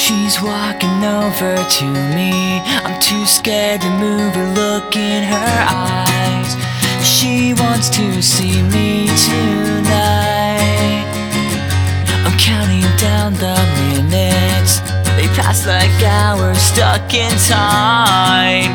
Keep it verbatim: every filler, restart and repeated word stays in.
She's walking over to me. I'm too scared to move or look in her eyes. She wants to see me tonight. I'm counting down the minutes. They pass like hours stuck in time.